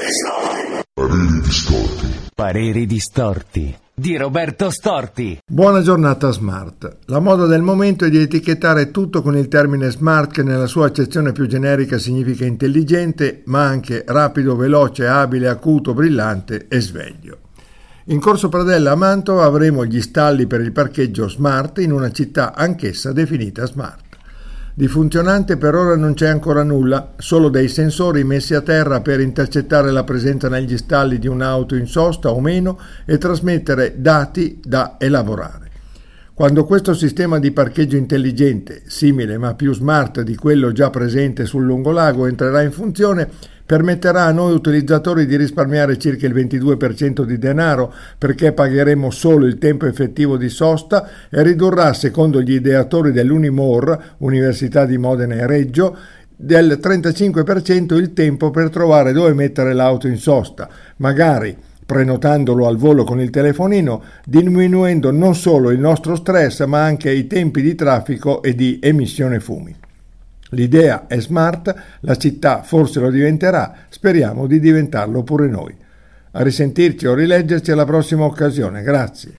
Pareri distorti. Pareri distorti di Roberto Storti. Buona giornata Smart. La moda del momento è di etichettare tutto con il termine smart, che nella sua accezione più generica significa intelligente, ma anche rapido, veloce, abile, acuto, brillante e sveglio. In Corso Pradella a Mantova avremo gli stalli per il parcheggio smart in una città anch'essa definita smart. Di funzionante per ora non c'è ancora nulla, solo dei sensori messi a terra per intercettare la presenza negli stalli di un'auto in sosta o meno e trasmettere dati da elaborare. Quando questo sistema di parcheggio intelligente, simile ma più smart di quello già presente sul lungolago, entrerà in funzione, permetterà a noi utilizzatori di risparmiare circa il 22% di denaro, perché pagheremo solo il tempo effettivo di sosta, e ridurrà, secondo gli ideatori dell'Unimor, Università di Modena e Reggio, del 35% il tempo per trovare dove mettere l'auto in sosta, magari prenotandolo al volo con il telefonino, diminuendo non solo il nostro stress ma anche i tempi di traffico e di emissione fumi. L'idea è smart, la città forse lo diventerà, speriamo di diventarlo pure noi. A risentirci o rileggerci alla prossima occasione, grazie.